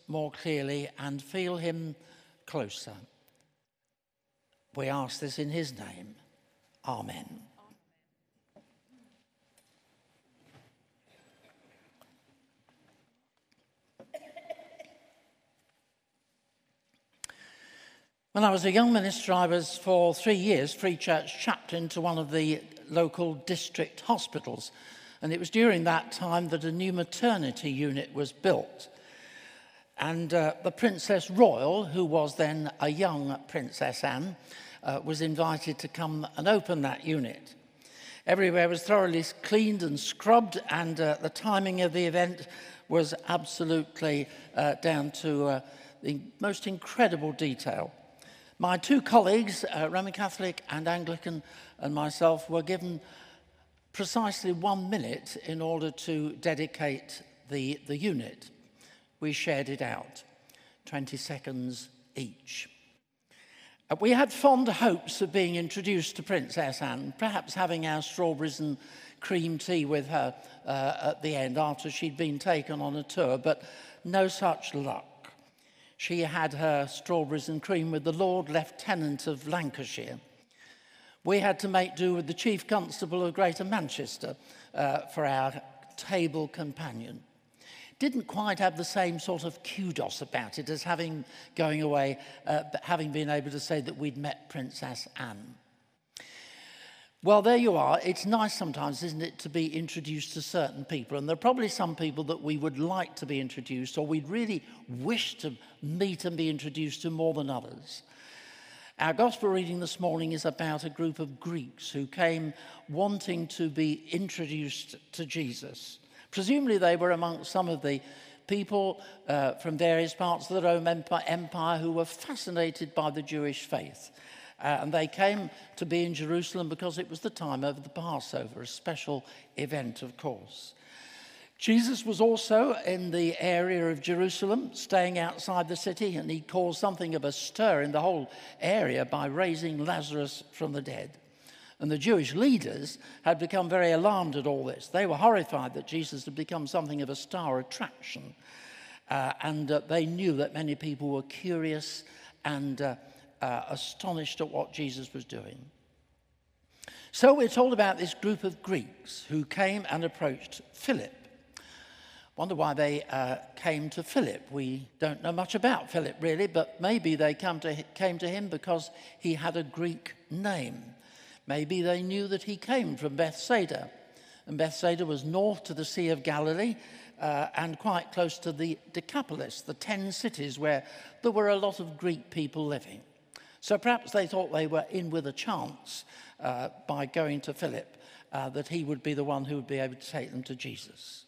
more clearly and feel him closer. We ask this in his name. Amen. When I was a young minister, I was for 3 years Free Church chaplain to one of the local district hospitals. And it was during that time that a new maternity unit was built. And the Princess Royal, who was then a young Princess Anne, was invited to come and open that unit. Everywhere was thoroughly cleaned and scrubbed, and the timing of the event was absolutely down to the most incredible detail. My two colleagues, Roman Catholic and Anglican, and myself were given precisely 1 minute in order to dedicate the unit. We shared it out, 20 seconds each. We had fond hopes of being introduced to Princess Anne, perhaps having our strawberries and cream tea with her at the end after she'd been taken on a tour, but no such luck. She had her strawberries and cream with the Lord Lieutenant of Lancashire. We had to make do with the Chief Constable of Greater Manchester for our table companion. Didn't quite have the same sort of kudos about it as having been able to say that we'd met Princess Anne. Well, there you are. It's nice sometimes, isn't it, to be introduced to certain people. And there are probably some people that we would like to be introduced, or we'd really wish to meet and be introduced to more than others. Our gospel reading this morning is about a group of Greeks who came wanting to be introduced to Jesus. Presumably they were amongst some of the people from various parts of the Roman Empire who were fascinated by the Jewish faith. And they came to be in Jerusalem because it was the time of the Passover, a special event, of course. Jesus was also in the area of Jerusalem, staying outside the city, and he caused something of a stir in the whole area by raising Lazarus from the dead. And the Jewish leaders had become very alarmed at all this. They were horrified that Jesus had become something of a star attraction. And they knew that many people were curious and astonished at what Jesus was doing. So we're told about this group of Greeks who came and approached Philip. Wonder why they came to Philip. We don't know much about Philip really, but maybe they came to him because he had a Greek name. Maybe they knew that he came from Bethsaida. And Bethsaida was north to the Sea of Galilee and quite close to the Decapolis, the 10 cities where there were a lot of Greek people living. So perhaps they thought they were in with a chance by going to Philip, that he would be the one who would be able to take them to Jesus.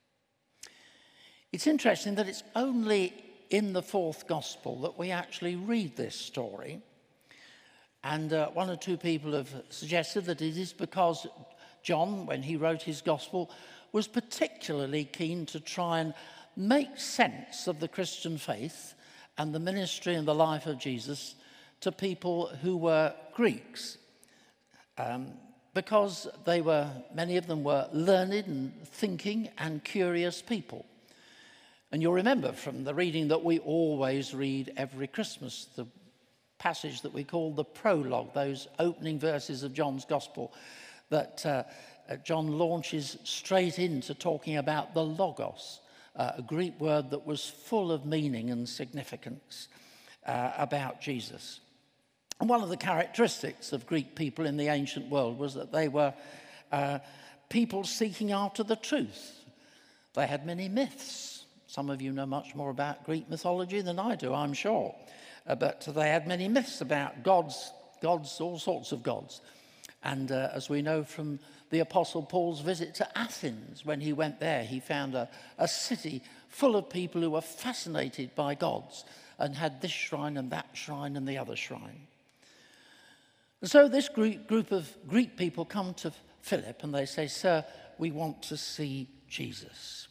It's interesting that it's only in the fourth gospel that we actually read this story. And one or two people have suggested that it is because John, when he wrote his gospel, was particularly keen to try and make sense of the Christian faith and the ministry and the life of Jesus to people who were Greeks. Because many of them were learned and thinking and curious people. And you'll remember from the reading that we always read every Christmas, the passage that we call the prologue, those opening verses of John's Gospel, that John launches straight into talking about the Logos, a Greek word that was full of meaning and significance about Jesus. And one of the characteristics of Greek people in the ancient world was that they were people seeking after the truth. They had many myths. Some of you know much more about Greek mythology than I do, I'm sure. But they had many myths about gods, all sorts of gods. And as we know from the Apostle Paul's visit to Athens, when he went there, he found a city full of people who were fascinated by gods and had this shrine and that shrine and the other shrine. And so this group of Greek people come to Philip and they say, "Sir, we want to see Jesus."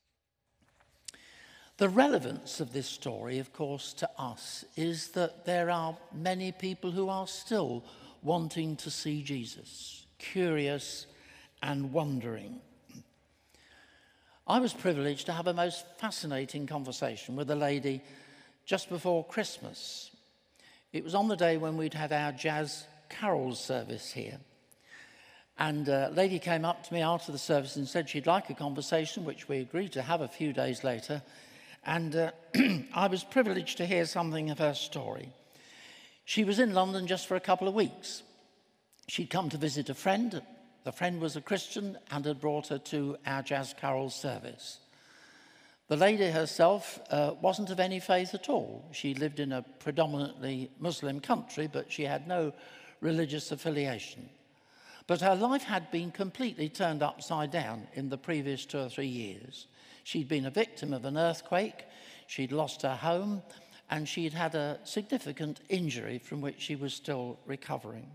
The relevance of this story, of course, to us is that there are many people who are still wanting to see Jesus, curious and wondering. I was privileged to have a most fascinating conversation with a lady just before Christmas. It was on the day when we'd had our jazz carols service here. And a lady came up to me after the service and said she'd like a conversation, which we agreed to have a few days later. And I was privileged to hear something of her story. She was in London just for a couple of weeks. She'd come to visit a friend. The friend was a Christian and had brought her to our jazz carols service. The lady herself wasn't of any faith at all. She lived in a predominantly Muslim country, but she had no religious affiliation. But her life had been completely turned upside down in the previous 2 or 3 years. She'd been a victim of an earthquake, she'd lost her home, and she'd had a significant injury from which she was still recovering.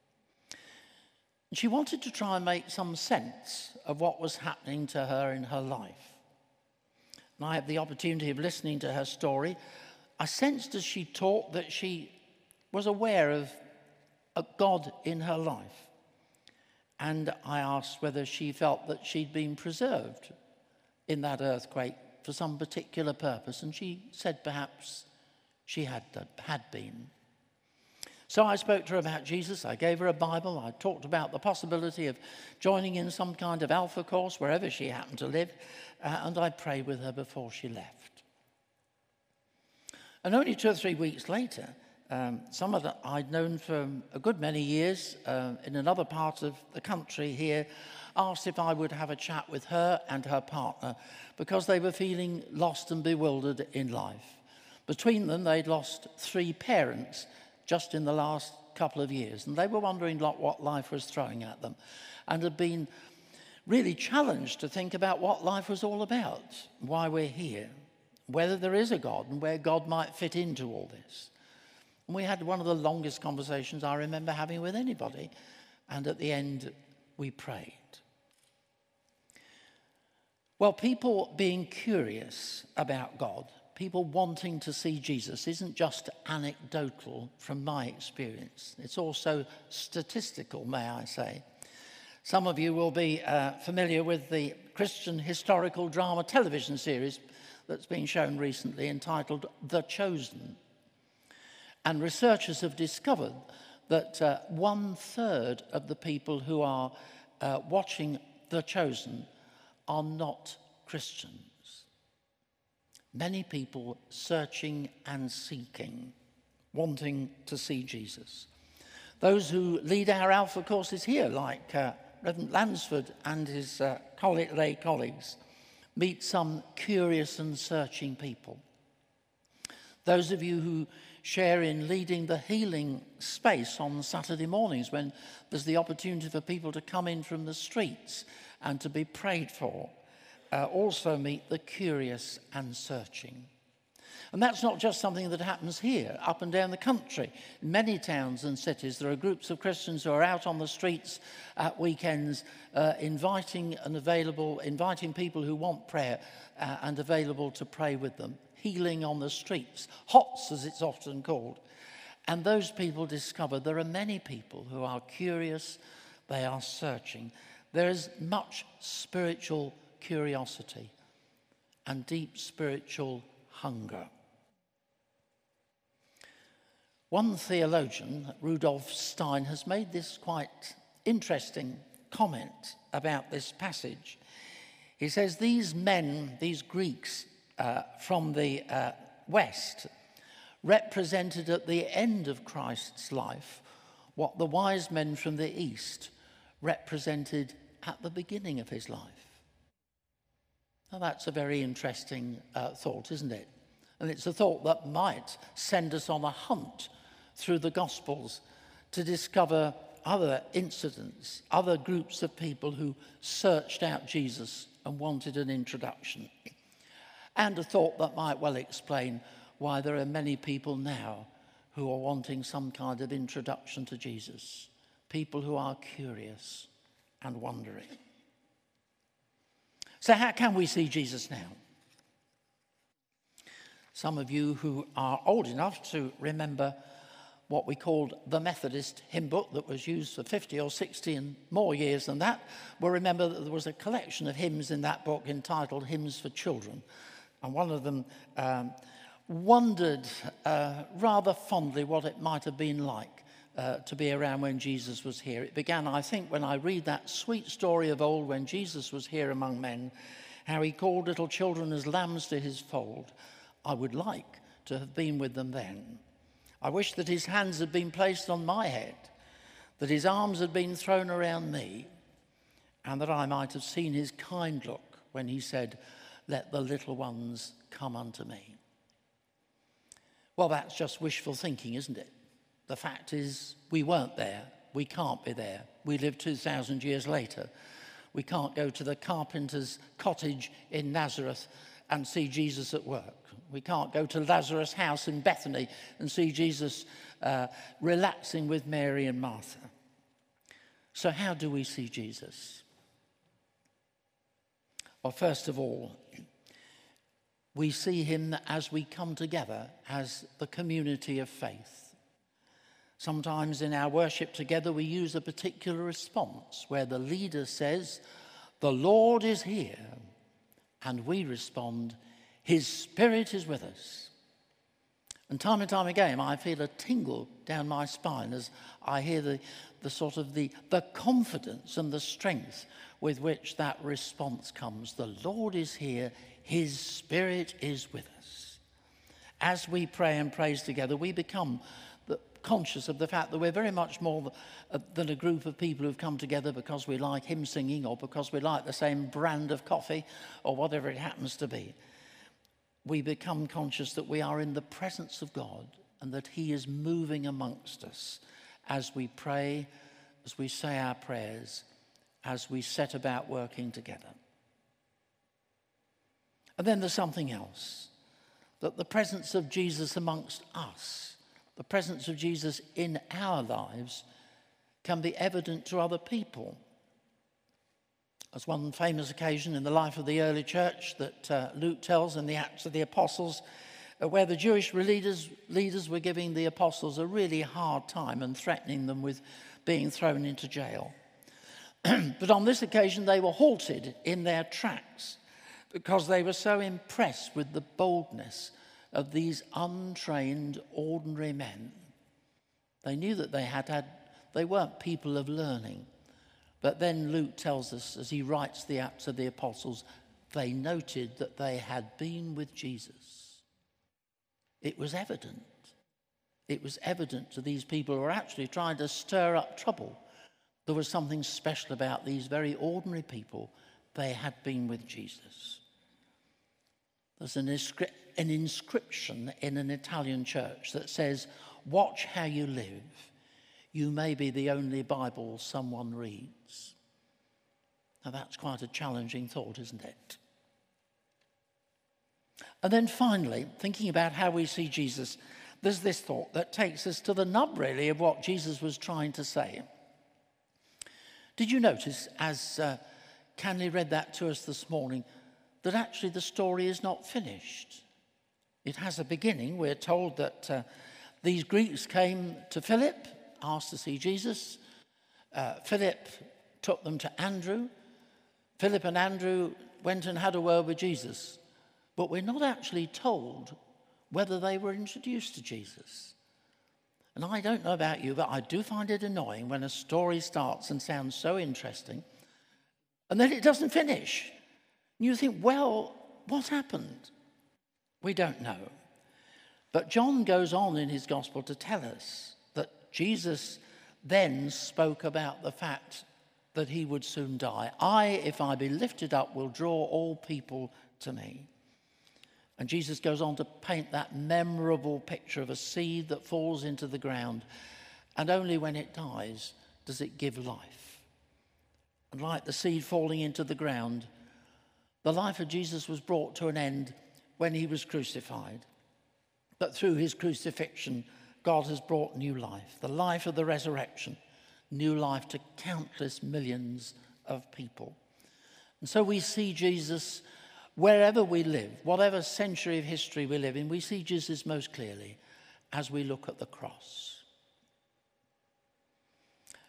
She wanted to try and make some sense of what was happening to her in her life. And I had the opportunity of listening to her story. I sensed as she talked that she was aware of a God in her life. And I asked whether she felt that she'd been preserved in that earthquake for some particular purpose. And she said perhaps she had been. So I spoke to her about Jesus. I gave her a Bible. I talked about the possibility of joining in some kind of Alpha course wherever she happened to live. And I prayed with her before she left. And only 2 or 3 weeks later, someone that I'd known for a good many years in another part of the country here asked if I would have a chat with her and her partner because they were feeling lost and bewildered in life. Between them, they'd lost 3 parents just in the last couple of years, and they were wondering what life was throwing at them and had been really challenged to think about what life was all about, why we're here, whether there is a God and where God might fit into all this. And we had one of the longest conversations I remember having with anybody. And at the end, we prayed. Well, people being curious about God, people wanting to see Jesus, isn't just anecdotal from my experience. It's also statistical, may I say. Some of you will be familiar with the Christian historical drama television series that's been shown recently entitled The Chosen. And researchers have discovered that 1/3 of the people who are watching The Chosen are not Christians. Many people searching and seeking, wanting to see Jesus. Those who lead our Alpha courses here, like Reverend Lansford and his lay colleagues, meet some curious and searching people. Those of you who share in leading the healing space on Saturday mornings when there's the opportunity for people to come in from the streets and to be prayed for, also meet the curious and searching. And that's not just something that happens here, up and down the country. In many towns and cities, there are groups of Christians who are out on the streets at weekends, inviting people who want prayer and available to pray with them. Healing on the streets, HOTS as it's often called. And those people discover there are many people who are curious, they are searching. There is much spiritual curiosity and deep spiritual hunger. One theologian, Rudolf Stein, has made this quite interesting comment about this passage. He says, these men, these Greeks from the West, represented at the end of Christ's life what the wise men from the East represented at the beginning of his life. Now that's a very interesting thought, isn't it? And it's a thought that might send us on a hunt through the Gospels to discover other incidents, other groups of people who searched out Jesus and wanted an introduction. And a thought that might well explain why there are many people now who are wanting some kind of introduction to Jesus. People who are curious and wondering. So how can we see Jesus now? Some of you who are old enough to remember what we called the Methodist hymn book that was used for 50 or 60 and more years than that, will remember that there was a collection of hymns in that book entitled Hymns for Children. And one of them wondered rather fondly what it might have been like to be around when Jesus was here. It began, I think, when I read that sweet story of old when Jesus was here among men, how he called little children as lambs to his fold. I would like to have been with them then. I wish that his hands had been placed on my head, that his arms had been thrown around me, and that I might have seen his kind look when he said, "Let the little ones come unto me." Well, that's just wishful thinking, isn't it? The fact is, we weren't there. We can't be there. We live 2,000 years later. We can't go to the carpenter's cottage in Nazareth and see Jesus at work. We can't go to Lazarus' house in Bethany and see Jesus relaxing with Mary and Martha. So how do we see Jesus? Well, first of all, we see him as we come together as the community of faith. Sometimes in our worship together, we use a particular response where the leader says, "The Lord is here," and we respond, "His Spirit is with us." And time again, I feel a tingle down my spine as I hear the confidence and the strength with which that response comes. The Lord is here, his Spirit is with us. As we pray and praise together, we become conscious of the fact that we're very much more than a group of people who've come together because we like hymn singing or because we like the same brand of coffee or whatever it happens to be. We become conscious that we are in the presence of God and that he is moving amongst us as we pray, as we say our prayers, as we set about working together. And then there's something else, that the presence of Jesus amongst us, the presence of Jesus in our lives, can be evident to other people. There's one famous occasion in the life of the early church that Luke tells in the Acts of the Apostles, where the Jewish leaders were giving the apostles a really hard time and threatening them with being thrown into jail. But on this occasion, they were halted in their tracks because they were so impressed with the boldness of these untrained, ordinary men. They knew that they weren't people of learning. But then Luke tells us, as he writes the Acts of the Apostles, they noted that they had been with Jesus. It was evident. It was evident to these people who were actually trying to stir up trouble. There was something special about these very ordinary people. They had been with Jesus. There's an inscription in an Italian church that says, "Watch how you live. You may be the only Bible someone reads." Now that's quite a challenging thought, isn't it? And then finally, thinking about how we see Jesus, there's this thought that takes us to the nub, really, of what Jesus was trying to say. Did you notice, as Canley read that to us this morning, that actually the story is not finished? It has a beginning. We're told that these Greeks came to Philip, asked to see Jesus. Philip took them to Andrew. Philip and Andrew went and had a word with Jesus. But we're not actually told whether they were introduced to Jesus. And I don't know about you, but I do find it annoying when a story starts and sounds so interesting, and then it doesn't finish. And you think, well, what happened? We don't know. But John goes on in his gospel to tell us that Jesus then spoke about the fact that he would soon die. "I, if I be lifted up, will draw all people to me." And Jesus goes on to paint that memorable picture of a seed that falls into the ground, and only when it dies does it give life. And like the seed falling into the ground, the life of Jesus was brought to an end when he was crucified. But through his crucifixion, God has brought new life, the life of the resurrection, new life to countless millions of people. And so we see Jesus wherever we live, whatever century of history we live in, we see Jesus most clearly as we look at the cross.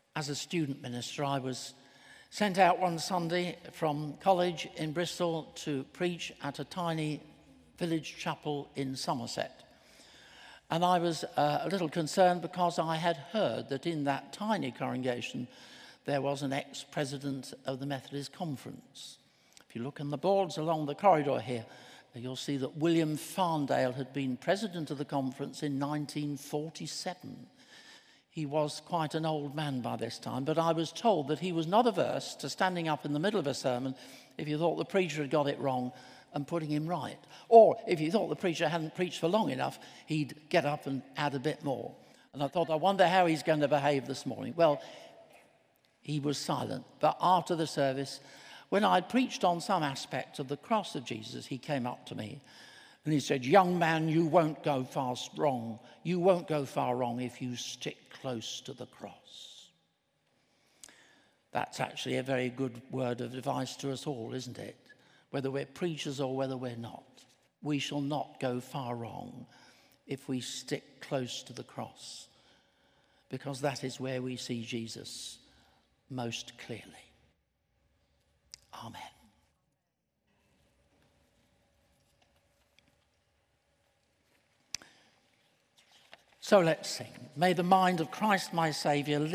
as a student minister, I was sent out one Sunday from college in Bristol to preach at a tiny village chapel in Somerset. And I was a little concerned because I had heard that in that tiny congregation there was an ex-president of the Methodist Conference. If you look on the boards along the corridor here, you'll see that William Farndale had been president of the conference in 1947. He was quite an old man by this time, but I was told that he was not averse to standing up in the middle of a sermon if you thought the preacher had got it wrong and putting him right. Or if you thought the preacher hadn't preached for long enough, he'd get up and add a bit more. And I thought, I wonder how he's going to behave this morning. Well, he was silent. But after the service, when I'd preached on some aspect of the cross of Jesus, he came up to me and he said, "Young man, you won't go far wrong. You won't go far wrong if you stick close to the cross." That's actually a very good word of advice to us all, isn't it? Whether we're preachers or whether we're not. We shall not go far wrong if we stick close to the cross, because that is where we see Jesus most clearly. Amen. So let's sing. May the mind of Christ my Saviour live